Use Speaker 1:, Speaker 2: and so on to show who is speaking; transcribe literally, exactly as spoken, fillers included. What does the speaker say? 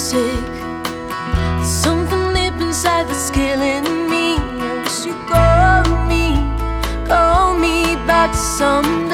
Speaker 1: sick. Something deep inside that's killing me. I wish you'd call me, call me back someday.